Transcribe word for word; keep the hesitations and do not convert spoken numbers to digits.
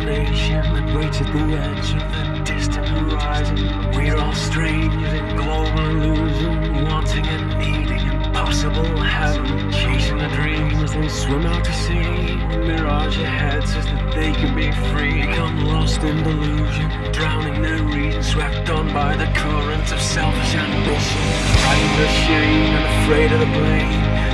isolation that waits at the edge of the distant horizon. We're all strangers in global illusion, wanting and needing impossible heaven, chasing a dream as they swim out to sea. The mirage ahead says that they can be free, become lost in delusion, drowning their reason, swept on by the current of selfish ambition, frightened of shame and afraid of the blame.